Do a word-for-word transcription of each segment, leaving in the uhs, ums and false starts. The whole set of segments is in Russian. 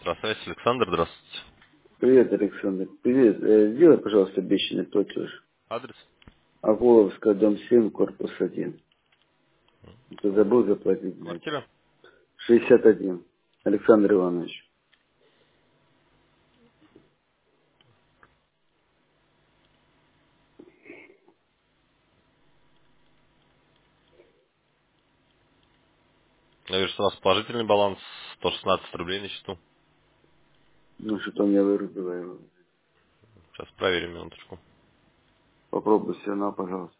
Здравствуйте, Александр, здравствуйте. Привет, Александр. Привет. Э, Сделай, пожалуйста, обещанный платеж. Адрес? Акуловская, дом семь, корпус один. Ты забыл заплатить, блядь. Квартира? шестьдесят один. Александр Иванович. Я вижу, что у вас положительный баланс, сто шестнадцать рублей на счету. Ну, что-то у меня вырубило его. Сейчас проверим минуточку. Попробуй все равно, пожалуйста.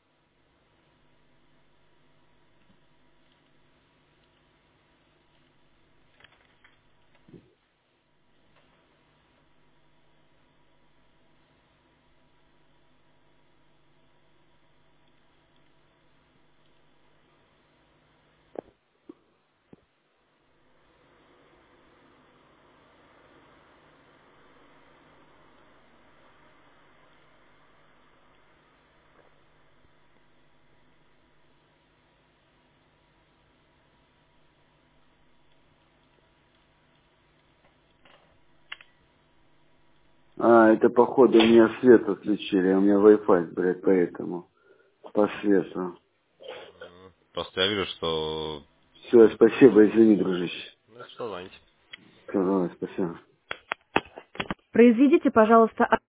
А, это походу у меня свет отключили, а у меня Wi-Fi, блядь, поэтому. По свету. Просто я вижу, что... Все, спасибо, извини, дружище. Ну, если что, звоните. Всё, давай, спасибо. Произведите, пожалуйста,